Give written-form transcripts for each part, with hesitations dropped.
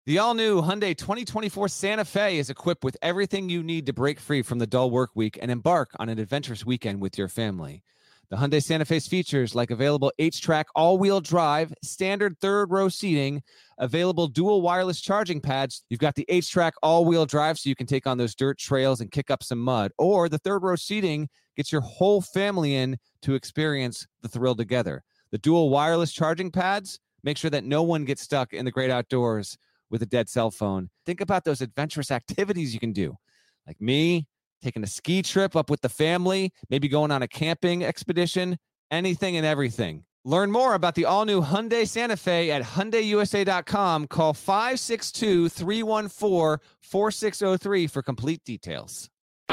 The all-new Hyundai 2024 Santa Fe is equipped with everything you need to break free from the dull work week and embark on an adventurous weekend with your family. The Hyundai Santa Fe's features like available H-Track all-wheel drive, standard third-row seating, available dual wireless charging pads. You've got the H-Track all-wheel drive so you can take on those dirt trails and kick up some mud. Or the third-row seating gets your whole family in to experience the thrill together. The dual wireless charging pads make sure that no one gets stuck in the great outdoors with a dead cell phone. Think about those adventurous activities you can do. Like me, taking a ski trip up with the family, maybe going on a camping expedition, anything and everything. Learn more about the all-new Hyundai Santa Fe at HyundaiUSA.com. Call 562-314-4603 for complete details.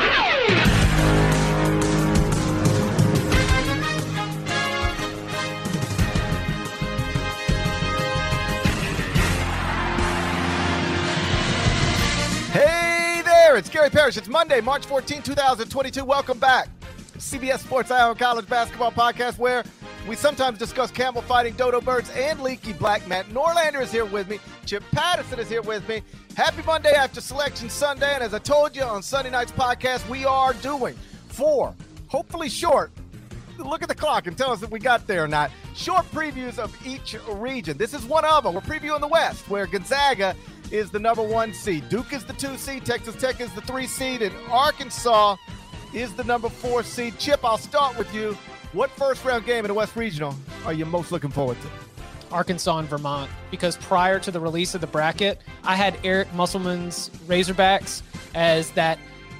Hey there, it's Gary Parrish. It's Monday, March 14, 2022. Welcome back. CBS Sports Iowa College Basketball Podcast, where we sometimes discuss camel fighting, dodo birds, and leaky black. Matt Norlander is here with me. Chip Patterson is here with me. Happy Monday after Selection Sunday. And as I told you on Sunday night's podcast, we are doing 4, hopefully short, look at the clock and tell us if we got there or not, short previews of each region. This is one of them. We're previewing the West, where Gonzaga is the number 1 seed. Duke is the 2 seed. Texas Tech is the 3 seed. And Arkansas is the number 4 seed. Chip, I'll start with you. What first-round game in the West Regional are you most looking forward to? Arkansas and Vermont, because prior to the release of the bracket, I had Eric Musselman's Razorbacks as that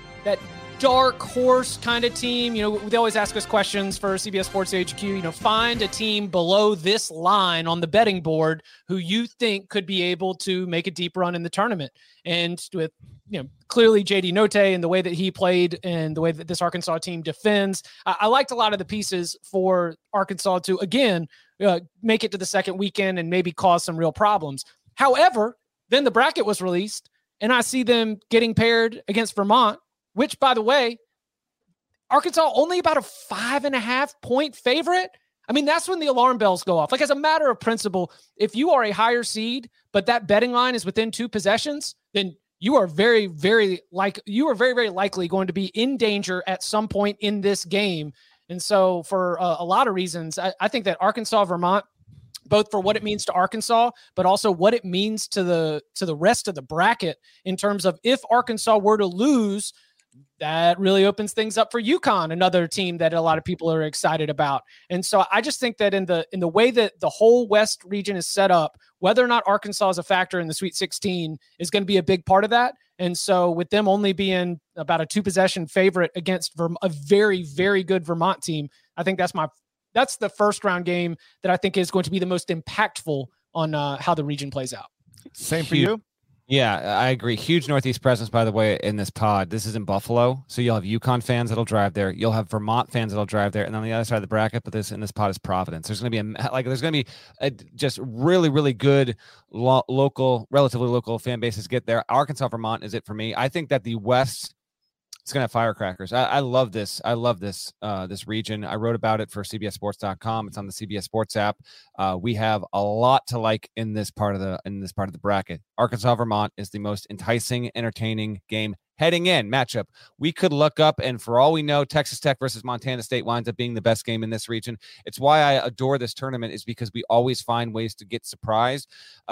dark horse kind of team. You know, they always ask us questions for CBS Sports HQ, find a team below this line on the betting board who you think could be able to make a deep run in the tournament. And with, clearly JD Note and the way that he played and the way that this Arkansas team defends, I liked a lot of the pieces for Arkansas to, again, make it to the second weekend and maybe cause some real problems. However, then the bracket was released and I see them getting paired against Vermont, which, by the way, Arkansas only about a 5.5 point favorite. I mean, that's when the alarm bells go off. Like, as a matter of principle, if you are a higher seed, but that betting line is within 2 possessions, then you are very, very likely going to be in danger at some point in this game. And so for a lot of reasons, I think that Arkansas, Vermont, both for what it means to Arkansas, but also what it means to the rest of the bracket in terms of if Arkansas were to lose, that really opens things up for UConn, another team that a lot of people are excited about. And so I just think that in the way that the whole West region is set up, whether or not Arkansas is a factor in the Sweet 16 is going to be a big part of that. And so with them only being about a 2-possession favorite against a very, very good Vermont team, I think that's the first round game that I think is going to be the most impactful on how the region plays out. Same for you? Yeah, I agree. Huge Northeast presence, by the way, in this pod. This is in Buffalo, so you'll have UConn fans that'll drive there. You'll have Vermont fans that'll drive there, and on the other side of the bracket, but this pod is Providence. There's going to be just really, really good relatively local fan bases get there. Arkansas, Vermont is it for me. I think that the West, it's going to have firecrackers. I love this. I love this region. I wrote about it for CBSSports.com. It's on the CBS Sports app. We have a lot to like in this part of the bracket. Arkansas Vermont is the most enticing, entertaining game heading in matchup. We could look up, and for all we know, Texas Tech versus Montana State winds up being the best game in this region. It's why I adore this tournament, is because we always find ways to get surprised.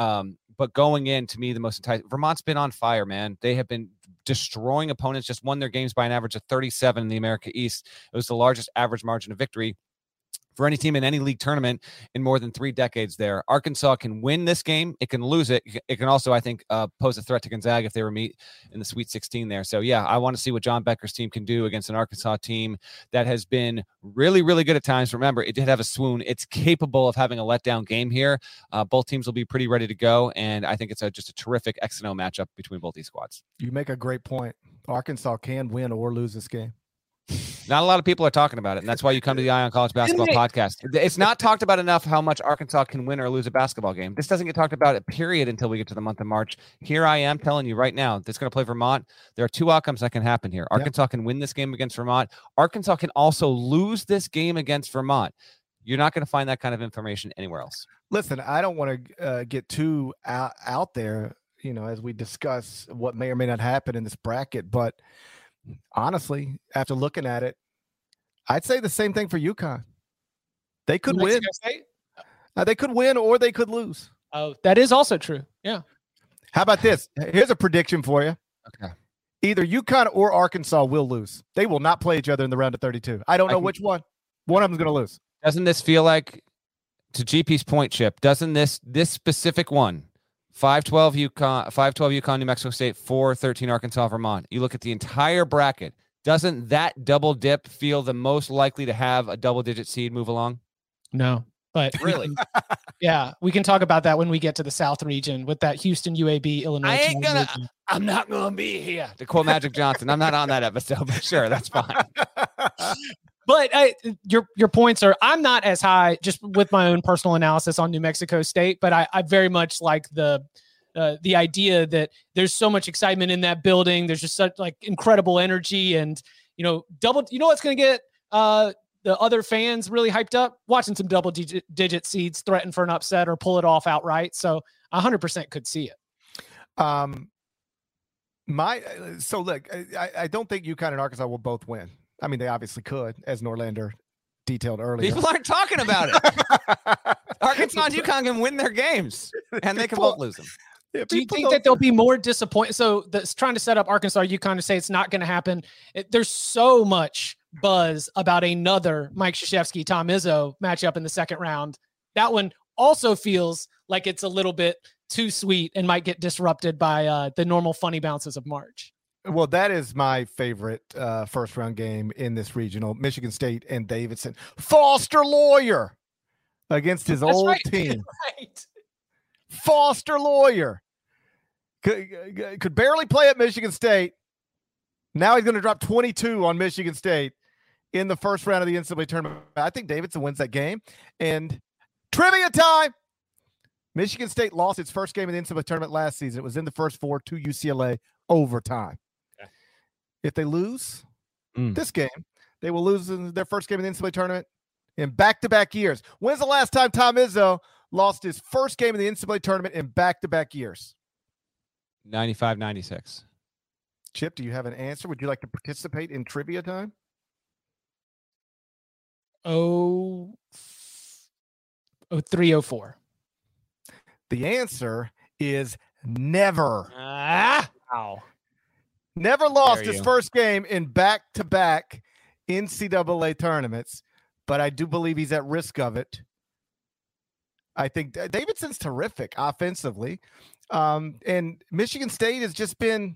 But going in, to me, the most enticing. Vermont's been on fire, man. They have been destroying opponents, just won their games by an average of 37 in the America East. It was the largest average margin of victory for any team in any league tournament in more than 3 decades there. Arkansas can win this game. It can lose it. It can also, I think, pose a threat to Gonzaga if they were meet in the Sweet 16 there. So, yeah, I want to see what John Becker's team can do against an Arkansas team that has been really, really good at times. Remember, it did have a swoon. It's capable of having a letdown game here. Both teams will be pretty ready to go, and I think it's just a terrific X and O matchup between both these squads. You make a great point. Arkansas can win or lose this game. Not a lot of people are talking about it, and that's why you come to the Eye on College Basketball podcast. It's not talked about enough how much Arkansas can win or lose a basketball game. This doesn't get talked about, period, until we get to the month of March. Here I am telling you right now, that's going to play Vermont. There are 2 outcomes that can happen here. Arkansas can win this game against Vermont. Arkansas can also lose this game against Vermont. You're not going to find that kind of information anywhere else. Listen, I don't want to get too out there. as we discuss what may or may not happen in this bracket. But honestly, after looking at it, I'd say the same thing for UConn. They could New win. Mexico State? They could win or they could lose. Oh, that is also true. Yeah. How about this? Here's a prediction for you. Okay. Either UConn or Arkansas will lose. They will not play each other in the round of 32. I don't know which one. One of them's going to lose. Doesn't this feel like, to GP's point, Chip, doesn't this specific one, 5-12 UConn, New Mexico State, 4-13 Arkansas, Vermont. You look at the entire bracket. Doesn't that double dip feel the most likely to have a double-digit seed move along? No, but Really? yeah, we can talk about that when we get to the South region with that Houston, UAB, Illinois. I'm not gonna be here. To quote Magic Johnson, I'm not on that episode, but sure, that's fine. But your points are, I'm not as high just with my own personal analysis on New Mexico State, but I very much like the idea that there's so much excitement in that building. There's just such like incredible energy and, what's going to get the other fans really hyped up? Watching some double digit seeds threaten for an upset or pull it off outright. So 100% could see it. So look, I don't think UConn and Arkansas will both win. I mean, they obviously could, as Norlander detailed earlier. People aren't talking about it. Arkansas and UConn can win their games, and they can both lose them. Yeah, do you think that they'll be more disappointed? So that's trying to set up Arkansas, UConn to say it's not going to happen. There's so much buzz about another Mike Krzyzewski, Tom Izzo matchup in the second round. That one also feels like it's a little bit too sweet and might get disrupted by the normal funny bounces of March. Well, that is my favorite first round game in this regional. Michigan State and Davidson. Foster Lawyer against his old team. Right. Foster Lawyer could barely play at Michigan State. Now he's going to drop 22 on Michigan State in the first round of the NCAA tournament. I think Davidson wins that game. And trivia time. Michigan State lost its first game in the NCAA tournament last season. It was in the first four to UCLA overtime. Okay. If they lose this game, they will lose in their first game in the NCAA tournament in back-to-back years. When's the last time Tom Izzo lost his first game in the NCAA tournament in back-to-back years? 95-96. Chip, do you have an answer? Would you like to participate in trivia time? 03-04. The answer is never. Wow. Never lost his first game in back-to-back NCAA tournaments, but I do believe he's at risk of it. I think Davidson's terrific offensively. And Michigan State has just been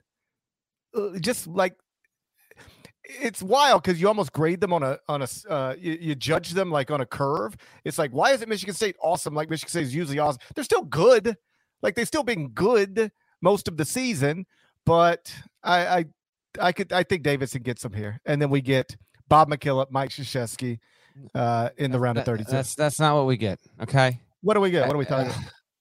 just like, it's wild because you almost grade them you judge them like on a curve. It's like, why isn't Michigan State awesome? Like Michigan State is usually awesome. They're still good. Like they've still been good most of the season, but I think Davidson gets them here. And then we get Bob McKillop, Mike Krzyzewski in the round of 32. That's not what we get. Okay. What do we get? What are we talking about?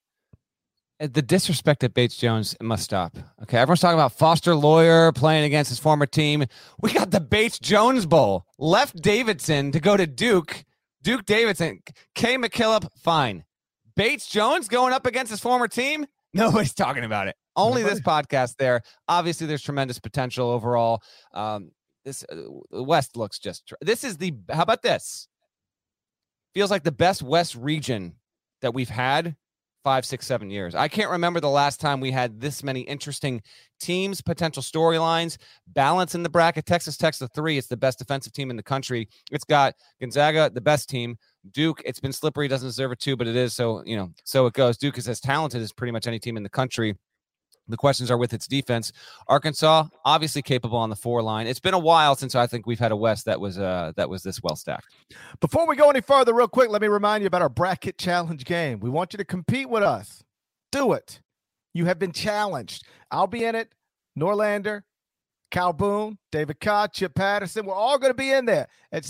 The disrespect at Bates Jones must stop. Okay, everyone's talking about Foster Lawyer playing against his former team. We got the Bates Jones Bowl. Left Davidson to go to Duke. Duke Davidson. K. McKillop, fine. Bates Jones going up against his former team? Nobody's talking about it. Only this podcast there. Obviously, there's tremendous potential overall. The West looks how about this? Feels like the best West region that we've had 5, 6, 7 years. I can't remember the last time we had this many interesting teams, potential storylines, balance in the bracket. Texas Tech's the 3. It's the best defensive team in the country. It's got Gonzaga, the best team. Duke, it's been slippery, doesn't deserve a 2, but it is. So, so it goes. Duke is as talented as pretty much any team in the country. The questions are with its defense. Arkansas, obviously capable on the 4 line. It's been a while since I think we've had a West that was this well stacked. Before we go any further, real quick, let me remind you about our bracket challenge game. We want you to compete with us. Do it. You have been challenged. I'll be in it. Norlander, Cal Boone, David Cobb, Chip Patterson. We're all going to be in there at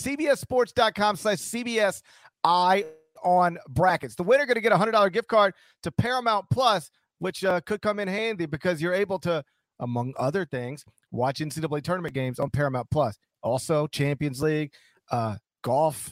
cbssports.com/CBSI on brackets. The winner going to get a $100 gift card to Paramount Plus, which could come in handy because you're able to, among other things, watch NCAA tournament games on Paramount Plus. Also, Champions League, golf,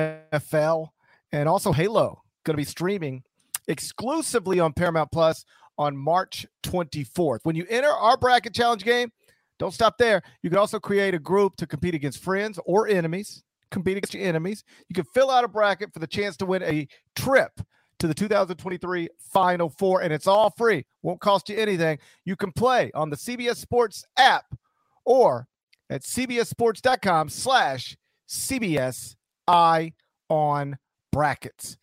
NFL, and also Halo going to be streaming exclusively on Paramount Plus on March 24th. When you enter our bracket challenge game, don't stop there. You can also create a group to compete against friends or enemies. Compete against your enemies. You can fill out a bracket for the chance to win a trip to the 2023 Final Four, and it's all free. Won't cost you anything. You can play on the CBS Sports app or at cbssports.com/CBS on brackets.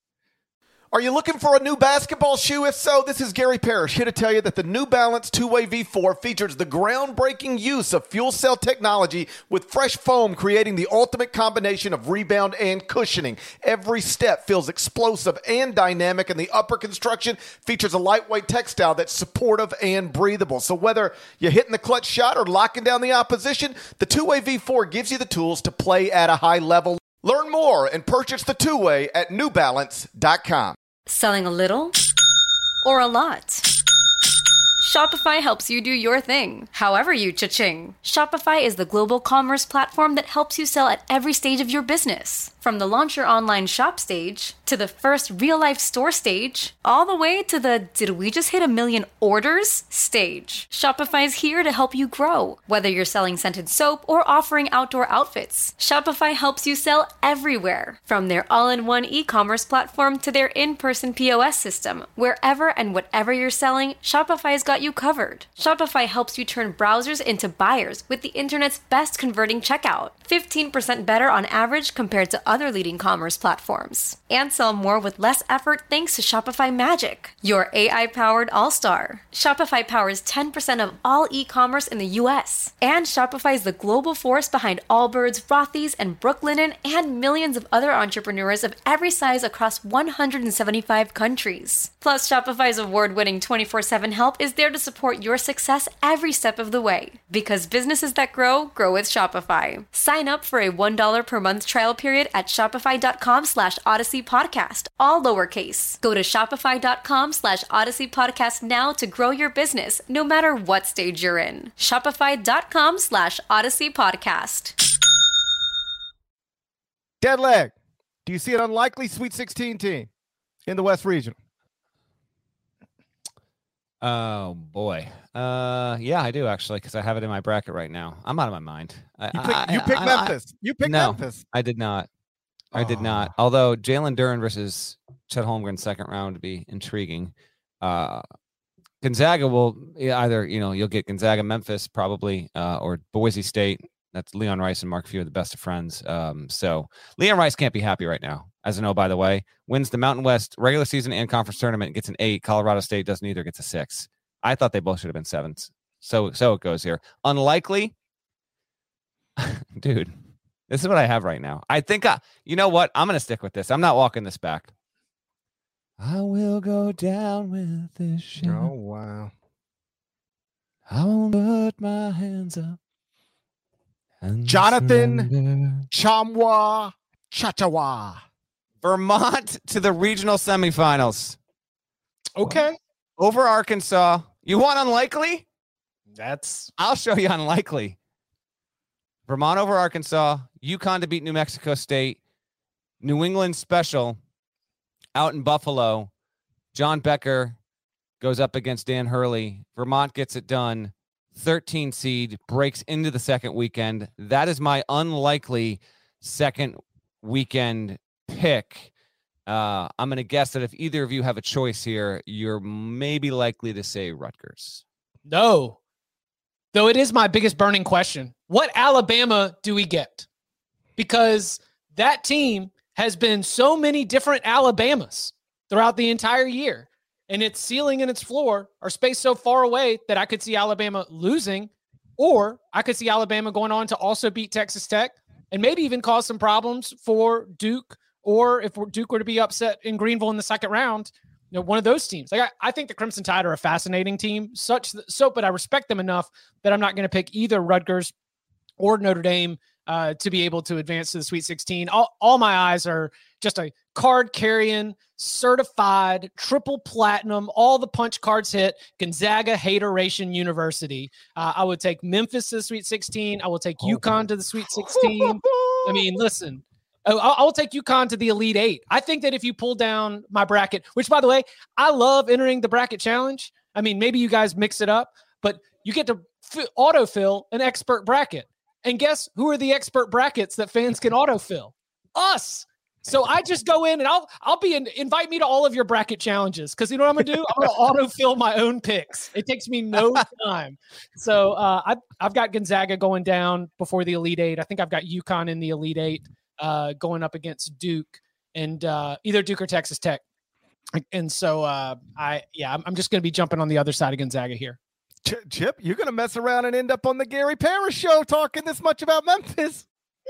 Are you looking for a new basketball shoe? If so, this is Gary Parrish here to tell you that the New Balance Two-Way V4 features the groundbreaking use of fuel cell technology with fresh foam, creating the ultimate combination of rebound and cushioning. Every step feels explosive and dynamic, and the upper construction features a lightweight textile that's supportive and breathable. So whether you're hitting the clutch shot or locking down the opposition, the Two-Way V4 gives you the tools to play at a high level. Learn more and purchase the Two-Way at newbalance.com. Selling a little or a lot? Shopify helps you do your thing, however you cha-ching. Shopify is the global commerce platform that helps you sell at every stage of your business. From the launch your online shop stage, to the first real-life store stage, all the way to the did we just hit 1 million orders stage. Shopify's here to help you grow. Whether you're selling scented soap or offering outdoor outfits, Shopify helps you sell everywhere. From their all-in-one e-commerce platform to their in-person POS system, wherever and whatever you're selling, Shopify's got you covered. Shopify helps you turn browsers into buyers with the internet's best converting checkout. 15% better on average compared to other leading commerce platforms. And sell more with less effort thanks to Shopify Magic, your AI-powered all-star. Shopify powers 10% of all e-commerce in the US. And Shopify is the global force behind Allbirds, Rothy's, and Brooklinen, and millions of other entrepreneurs of every size across 175 countries. Plus, Shopify's award-winning 24/7 help is there to support your success every step of the way. Because businesses that grow, grow with Shopify. Sign up for a $1 per month trial period at shopify.com/Odyssey Podcast, all lowercase. Go to shopify.com/Odyssey Podcast now to grow your business, no matter what stage you're in. Shopify.com/Odyssey Podcast. Dead leg. Do you see an unlikely Sweet 16 team in the West Regional? Oh boy. Yeah, I do actually, because I have it in my bracket right now. I'm out of my mind. You picked Memphis. You picked Memphis. I did not. I did not. Although Jalen Duren versus Chet Holmgren second round would be intriguing. Gonzaga will either, you'll get Gonzaga, Memphis probably, or Boise State. That's Leon Rice and Mark Few are the best of friends. So Leon Rice can't be happy right now. As I know, by the way, wins the Mountain West regular season and conference tournament, gets an 8. Colorado State doesn't either, gets a 6. I thought they both should have been 7s. So it goes here. Unlikely, dude. This is what I have right now. I think you know what? I'm gonna stick with this. I'm not walking this back. I will go down with this ship. Oh wow! I won't put my hands up. Jonathan Tchamwa Tchatchoua. Vermont to the regional semifinals. Okay. Over Arkansas. You want unlikely? I'll show you unlikely. Vermont over Arkansas. UConn to beat New Mexico State. New England special out in Buffalo. John Becker goes up against Dan Hurley. Vermont gets it done. 13 seed, breaks into the second weekend. That is my unlikely second weekend pick. I'm going to guess that if either of you have a choice here, you're maybe likely to say Rutgers. No. Though it is my biggest burning question. What Alabama do we get? Because that team has been so many different Alabamas throughout the entire year. And its ceiling and its floor are spaced so far away that I could see Alabama losing, or I could see Alabama going on to also beat Texas Tech and maybe even cause some problems for Duke, or if Duke were to be upset in Greenville in the second round, one of those teams. Like I think the Crimson Tide are a fascinating team, but I respect them enough that I'm not going to pick either Rutgers or Notre Dame to be able to advance to the Sweet 16. All my eyes are just a card-carrying, certified, triple platinum, all the punch cards hit, Gonzaga Hateration University. I would take Memphis to the Sweet 16. I will take UConn to the Sweet 16. I mean, listen, I'll take UConn to the Elite Eight. I think that if you pull down my bracket, which by the way, I love entering the bracket challenge. I mean, maybe you guys mix it up, but you get to autofill an expert bracket. And guess who are the expert brackets that fans can autofill? Us. So I just go in and I'll be invite me to all of your bracket challenges, because you know what I'm gonna do? I'm gonna autofill my own picks. It takes me no time. So I've got Gonzaga going down before the Elite Eight. I think I've got UConn in the Elite Eight, going up against Duke and either Duke or Texas Tech. And so I'm just gonna be jumping on the other side of Gonzaga here. Chip, you're gonna mess around and end up on the Gary Parrish show talking this much about Memphis.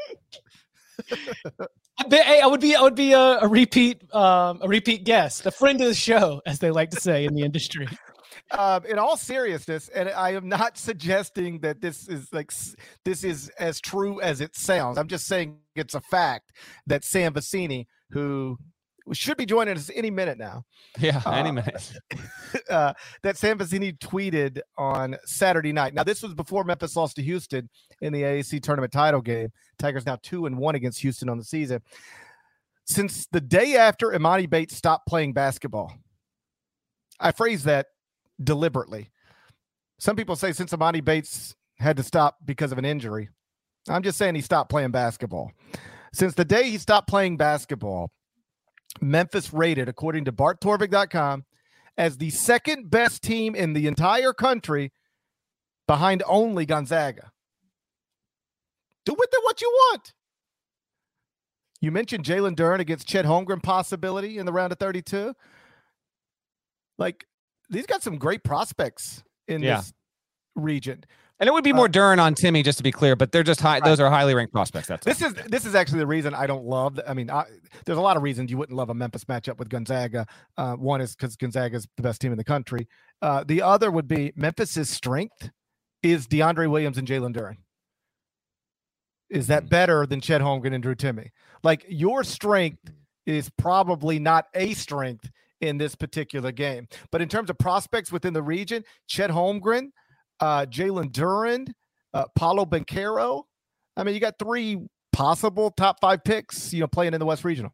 I would be a repeat guest, a friend of the show, as they like to say in the industry. In all seriousness, and I am not suggesting that this is as true as it sounds. I'm just saying it's a fact that Sam Vecenie, who should be joining us any minute now. Yeah, any minute. That Sam Vecenie tweeted on Saturday night. Now, this was before Memphis lost to Houston in the AAC tournament title game. Tigers now 2-1 against Houston on the season. Since the day after Emoni Bates stopped playing basketball, I phrase that deliberately. Some people say since Emoni Bates had to stop because of an injury. I'm just saying he stopped playing basketball. Since the day he stopped playing basketball, Memphis rated, according to BartTorvik.com, as the second best team in the entire country, behind only Gonzaga. Do with it what you want. You mentioned Jalen Duren against Chet Holmgren possibility in the round of 32. Like, these got some great prospects in this region. And it would be more Duren on Timmy, just to be clear, but they're just high. Right. Those are highly ranked prospects. This is actually the reason I don't love. There's a lot of reasons you wouldn't love a Memphis matchup with Gonzaga. One is because Gonzaga is the best team in the country. The other would be Memphis's strength is DeAndre Williams and Jalen Duren. Is that better than Chet Holmgren and Drew Timme? Like, your strength is probably not a strength in this particular game. But in terms of prospects within the region, Chet Holmgren, Jalen Duren, Paolo Banchero. I mean, you got three possible top 5 picks, playing in the West Regional.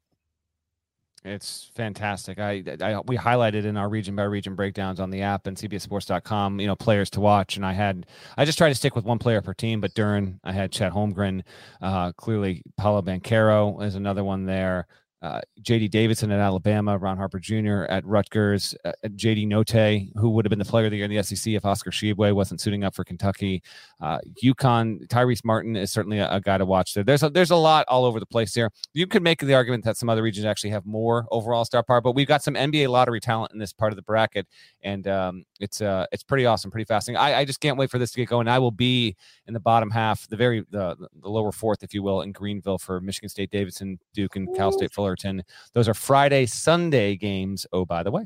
It's fantastic. We highlighted in our region by region breakdowns on the app and CBSSports.com, players to watch. And I just try to stick with one player per team, but Duren, I had Chet Holmgren, clearly Paolo Banchero is another one there. J.D. Davidson at Alabama, Ron Harper Jr. at Rutgers, J.D. Notae, who would have been the player of the year in the SEC if Oscar Tshiebwe wasn't suiting up for Kentucky. UConn, Tyrese Martin is certainly a guy to watch there. There's a lot all over the place here. You could make the argument that some other regions actually have more overall star power, but we've got some NBA lottery talent in this part of the bracket, and it's pretty awesome, pretty fascinating. I just can't wait for this to get going. I will be in the bottom half, the lower fourth, if you will, in Greenville for Michigan State, Davidson, Duke, and Cal State Fullerton. Those are Friday, Sunday games. Oh, by the way,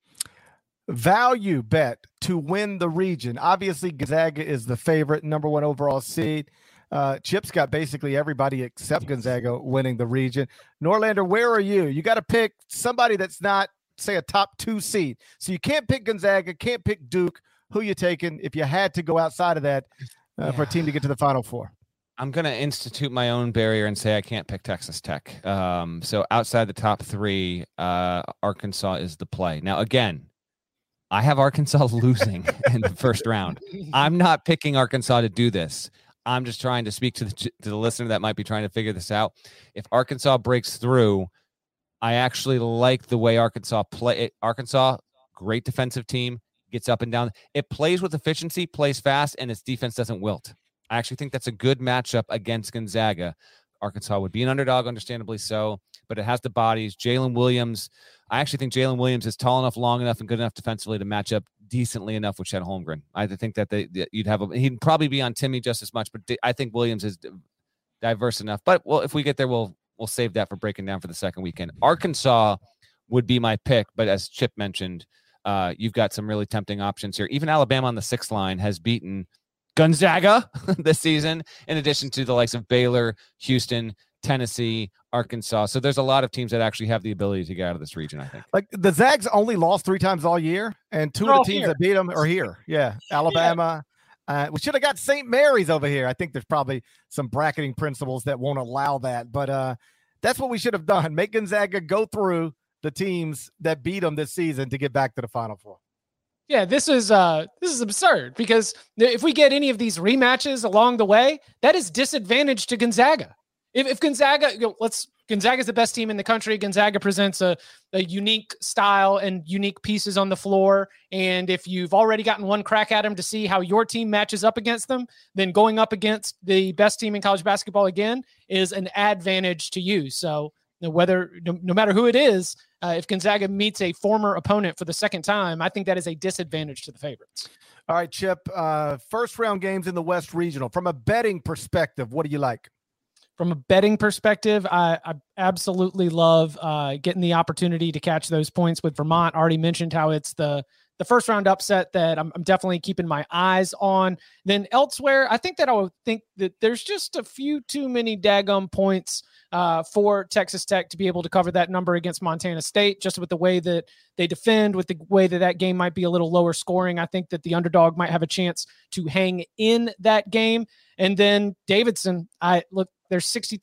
value bet to win the region. Obviously, Gonzaga is the favorite, number 1 overall seed. Chip's got basically everybody except Gonzaga winning the region. Norlander, where are you? You got to pick somebody that's not, say, a top 2 seed. So you can't pick Gonzaga, can't pick Duke. Who you taking if you had to go outside of that for a team to get to the Final Four? I'm going to institute my own barrier and say I can't pick Texas Tech. So outside the top 3, Arkansas is the play. Now, again, I have Arkansas losing in the first round. I'm not picking Arkansas to do this. I'm just trying to speak to the listener that might be trying to figure this out. If Arkansas breaks through, I actually like the way Arkansas play. Arkansas, great defensive team, gets up and down. It plays with efficiency, plays fast, and its defense doesn't wilt. I actually think that's a good matchup against Gonzaga. Arkansas would be an underdog, understandably so, but it has the bodies. Jalen Williams, I actually think Jalen Williams is tall enough, long enough, and good enough defensively to match up decently enough with Chet Holmgren. I think that he'd probably be on Timmy just as much, but I think Williams is diverse enough. But if we get there, we'll save that for breaking down for the second weekend. Arkansas would be my pick, but as Chip mentioned, you've got some really tempting options here. Even Alabama on the 6th line has beaten Gonzaga this season, in addition to the likes of Baylor, Houston, Tennessee, Arkansas. So there's a lot of teams that actually have the ability to get out of this region, I think. Like, the Zags only lost 3 times all year, and 2 of the teams that beat them are here. Yeah, Alabama, We should have got St. Mary's over here. I think there's probably some bracketing principles that won't allow that, but that's what we should have done. Make Gonzaga go through the teams that beat them this season to get back to the Final Four. Yeah, this is absurd because if we get any of these rematches along the way, that is disadvantage to Gonzaga. If Gonzaga, Gonzaga's the best team in the country. Gonzaga presents a unique style and unique pieces on the floor. And if you've already gotten one crack at them to see how your team matches up against them, then going up against the best team in college basketball again is an advantage to you. So no matter who it is, if Gonzaga meets a former opponent for the second time, I think that is a disadvantage to the favorites. All right, Chip, first round games in the West Regional. From a betting perspective, what do you like? From a betting perspective, I absolutely love getting the opportunity to catch those points with Vermont. I already mentioned how it's the first round upset that I'm definitely keeping my eyes on. Then elsewhere, I think that I would think that there's just a few too many daggum points for Texas Tech to be able to cover that number against Montana State, just with the way that they defend, with the way that game might be a little lower scoring. I think that the underdog might have a chance to hang in that game. And then Davidson, they're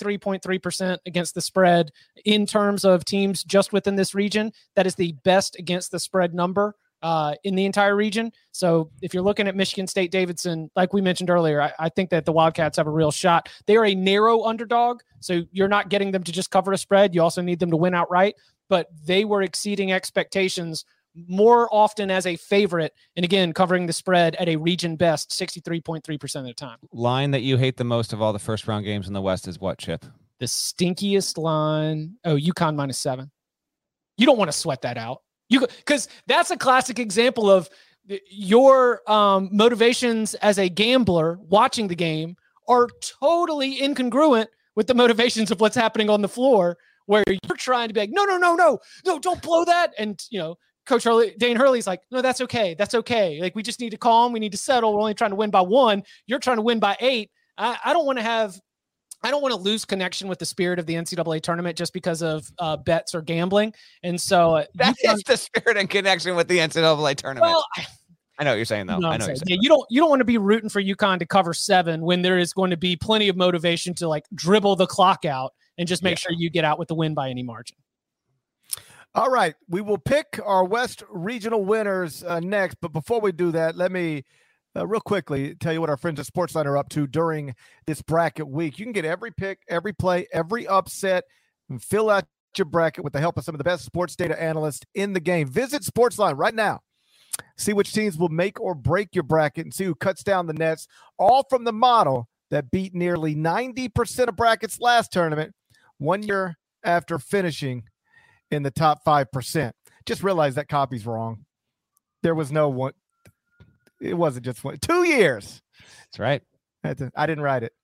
63.3% against the spread in terms of teams just within this region. That is the best against the spread number in the entire region. So if you're looking at Michigan State Davidson, like we mentioned earlier, I think that the Wildcats have a real shot. They are a narrow underdog, so you're not getting them to just cover a spread. You also need them to win outright, but they were exceeding expectations more often as a favorite. And again, covering the spread at a region best 63.3% of the time. Line that you hate the most of all the first round games in the West is what, Chip? The stinkiest line. Oh, UConn -7. You don't want to sweat that out. Because that's a classic example of your motivations as a gambler watching the game are totally incongruent with the motivations of what's happening on the floor, where you're trying to be like, no, don't blow that. And, Coach Dane Hurley's like, no, that's okay. That's okay. Like, we just need to calm. We need to settle. We're only trying to win by 1. You're trying to win by 8. I don't want to lose connection with the spirit of the NCAA tournament just because of bets or gambling. And so that is the spirit and connection with the NCAA tournament. Well, I know what you're saying, though. I know what you're saying. Yeah, you don't want to be rooting for UConn to cover 7 when there is going to be plenty of motivation to like dribble the clock out and just make sure you get out with the win by any margin. All right, we will pick our West Regional winners next. But before we do that, let me real quickly tell you what our friends at Sportsline are up to during this bracket week. You can get every pick, every play, every upset, and fill out your bracket with the help of some of the best sports data analysts in the game. Visit Sportsline right now. See which teams will make or break your bracket and see who cuts down the nets, all from the model that beat nearly 90% of brackets last tournament 1 year after finishing in the top 5%. Just realize that copy's wrong. There was no one. It wasn't just 1. 2 years. That's right. I didn't write it.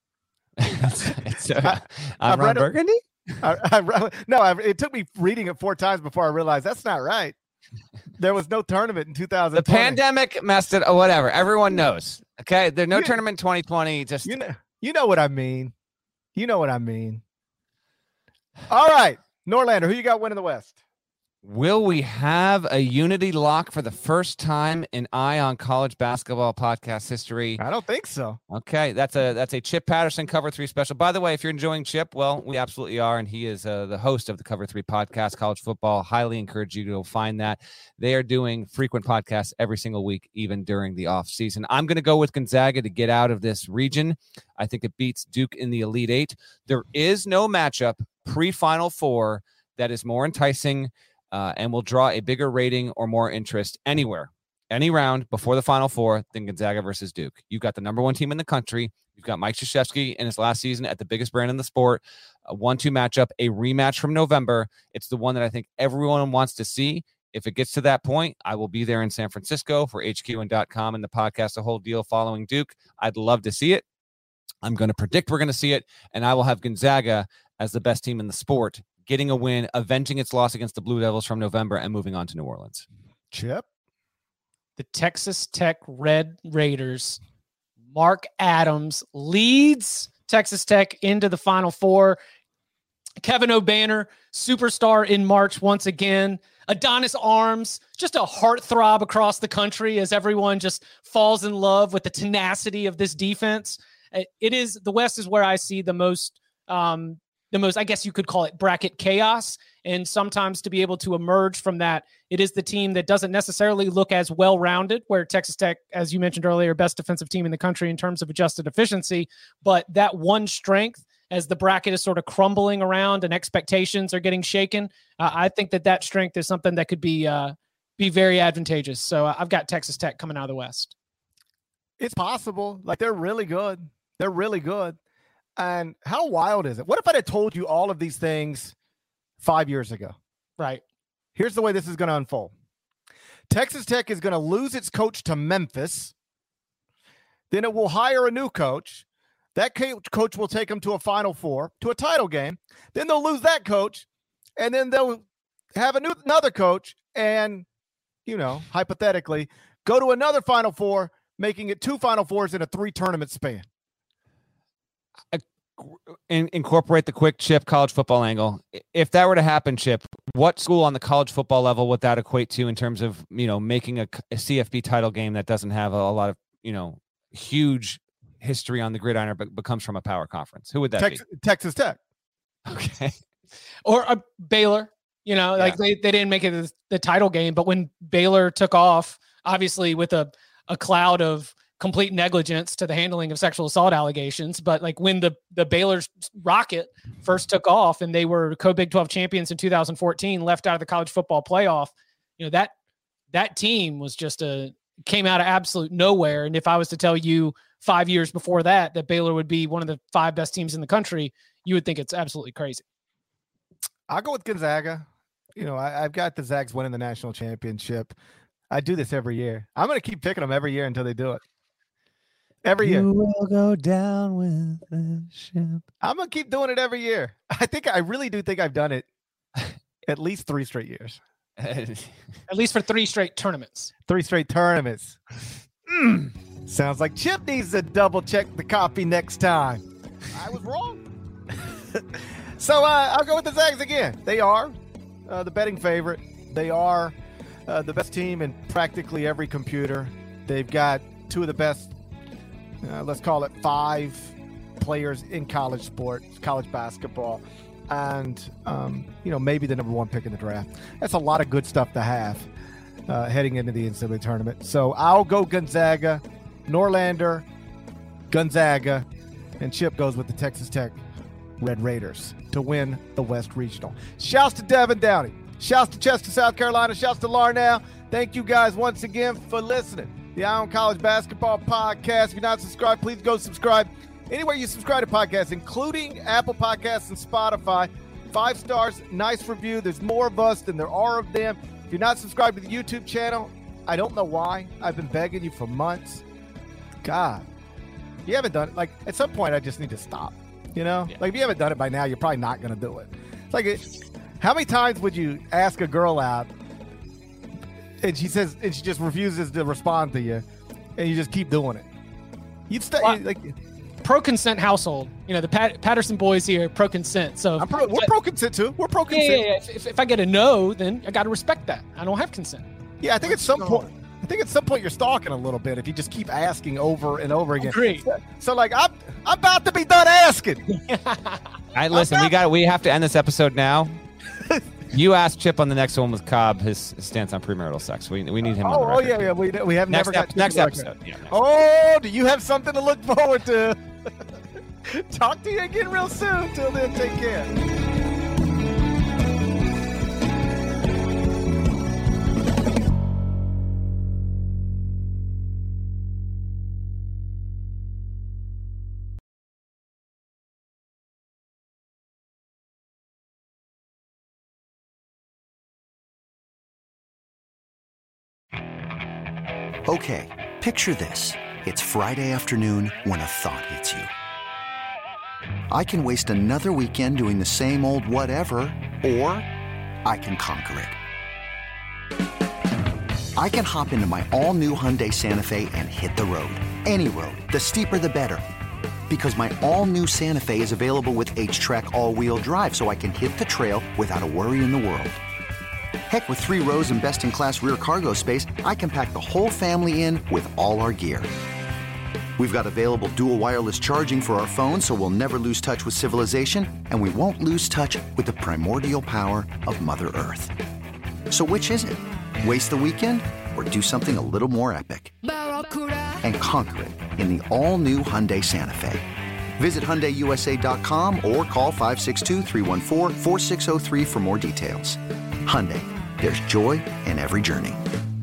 I'm Ron Burgundy? It took me reading it 4 times before I realized that's not right. There was no tournament in 2020. The pandemic messed it. Whatever. Everyone knows. Okay. There's no tournament in 2020. Just you know what I mean. You know what I mean. All right. Norlander, who you got winning the West? Will we have a unity lock for the first time in Eye on College Basketball podcast history? I don't think so. Okay, that's a Chip Patterson Cover 3 special. By the way, if you're enjoying Chip, well, we absolutely are, and he is the host of the Cover 3 podcast, College Football. Highly encourage you to go find that. They are doing frequent podcasts every single week, even during the off season. I'm going to go with Gonzaga to get out of this region. I think it beats Duke in the Elite Eight. There is no matchup pre-Final Four that is more enticing and will draw a bigger rating or more interest anywhere, any round before the Final Four than Gonzaga versus Duke. You've got the number 1 team in the country. You've got Mike Krzyzewski in his last season at the biggest brand in the sport. A 1-2 matchup, a rematch from November. It's the one that I think everyone wants to see. If it gets to that point, I will be there in San Francisco for HQN.com and the podcast, The Whole Deal, following Duke. I'd love to see it. I'm going to predict we're going to see it, and I will have Gonzaga as the best team in the sport, getting a win, avenging its loss against the Blue Devils from November, and moving on to New Orleans. Chip? The Texas Tech Red Raiders. Mark Adams leads Texas Tech into the Final Four. Kevin O'Banner, superstar in March once again. Adonis Arms, just a heartthrob across the country as everyone just falls in love with the tenacity of this defense. The West is where I see the most, I guess you could call it bracket chaos. And sometimes to be able to emerge from that, it is the team that doesn't necessarily look as well-rounded, where Texas Tech, as you mentioned earlier, best defensive team in the country in terms of adjusted efficiency. But that one strength, as the bracket is sort of crumbling around and expectations are getting shaken, I think that strength is something that could be very advantageous. So I've got Texas Tech coming out of the West. It's possible. Like, they're really good. They're really good. And how wild is it? What if I had told you all of these things 5 years ago? Right. Here's the way this is going to unfold. Texas Tech is going to lose its coach to Memphis. Then it will hire a new coach. That coach will take them to a Final Four, to a title game. Then they'll lose that coach. And then they'll have another coach and, hypothetically, go to another Final Four, making it 2 Final Fours in a 3-tournament span. Incorporate the quick Chip college football angle. If that were to happen, Chip, what school on the college football level would that equate to in terms of, making a CFP title game that doesn't have a lot of, huge history on the gridiron, but comes from a power conference? Who would that be? Texas Tech. Okay. Or a Baylor, like they didn't make it the title game, but when Baylor took off, obviously with a cloud of complete negligence to the handling of sexual assault allegations. But like when the Baylor Rocket first took off and they were co-Big 12 champions in 2014, left out of the college football playoff, that team was just came out of absolute nowhere. And if I was to tell you 5 years before that Baylor would be one of the 5 best teams in the country, you would think it's absolutely crazy. I'll go with Gonzaga. I've got the Zags winning the national championship. I do this every year. I'm going to keep picking them every year until they do it. Every year. You will go down with the ship. I'm going to keep doing it every year. I really do think I've done it at least 3 straight years. At least for 3 straight tournaments. 3 straight tournaments. Sounds like Chip needs to double check the copy next time. I was wrong. So I'll go with the Zags again. They are the betting favorite. They are the best team in practically every computer. They've got 2 of the best, let's call it 5 players in college sports, college basketball, and maybe the number 1 pick in the draft. That's a lot of good stuff to have heading into the NCAA tournament. So I'll go Gonzaga, Norlander, Gonzaga, and Chip goes with the Texas Tech Red Raiders to win the West Regional. Shouts to Devin Downey. Shouts to Chester, South Carolina. Shouts to Larnell. Thank you guys once again for listening. The Eye on College Basketball Podcast. If you're not subscribed, please go subscribe anywhere you subscribe to podcasts, including Apple Podcasts and Spotify. 5 stars, nice review. There's more of us than there are of them. If you're not subscribed to the YouTube channel, I don't know why. I've been begging you for months. God, you haven't done it. Like, at some point, I just need to stop. Like, if you haven't done it by now, you're probably not going to do it. It's like, how many times would you ask a girl out and she just refuses to respond to you, and you just keep doing it? You'd stay like pro consent household. The Patterson boys here, pro consent. So we're pro consent too. We're pro consent. Yeah. If I get a no, then I got to respect that. I don't have consent. Yeah, I think at some point you're stalking a little bit if you just keep asking over and over again. Agreed. So like I'm about to be done asking. Listen, we have to end this episode now. You asked Chip on the next one with Cobb his stance on premarital sex. We need him on the record. Oh yeah. We have never got next episode. Yeah, oh, do you have something to look forward to? Talk to you again real soon. Till then, take care. Okay, picture this. It's Friday afternoon when a thought hits you. I can waste another weekend doing the same old whatever, or I can conquer it. I can hop into my all-new Hyundai Santa Fe and hit the road. Any road. The steeper, the better. Because my all-new Santa Fe is available with H-Track all-wheel drive, so I can hit the trail without a worry in the world. Heck, with 3 rows and best-in-class rear cargo space, I can pack the whole family in with all our gear. We've got available dual wireless charging for our phones, so we'll never lose touch with civilization, and we won't lose touch with the primordial power of Mother Earth. So which is it? Waste the weekend or do something a little more epic? And conquer it in the all-new Hyundai Santa Fe. Visit HyundaiUSA.com or call 562-314-4603 for more details. Hyundai, there's joy in every journey.